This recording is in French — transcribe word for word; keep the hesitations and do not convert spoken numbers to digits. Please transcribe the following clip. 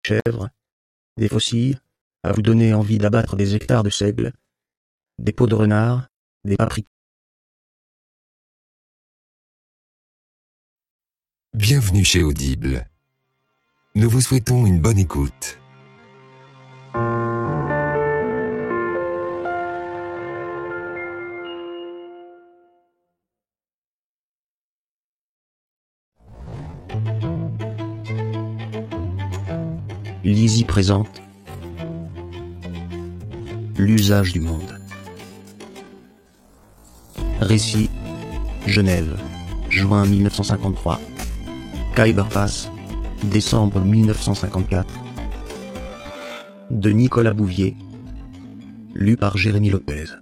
chèvres, des faucilles, à vous donner envie d'abattre des hectares de seigle, des peaux de renard, des paprikas. Bienvenue chez Audible. Nous vous souhaitons une bonne écoute. Lizzie présente L'usage du monde. Récit, Genève, juin mille neuf cent cinquante-trois. Khyber Pass, décembre mille neuf cent cinquante-quatre. De Nicolas Bouvier. Lu par Jérémy Lopez.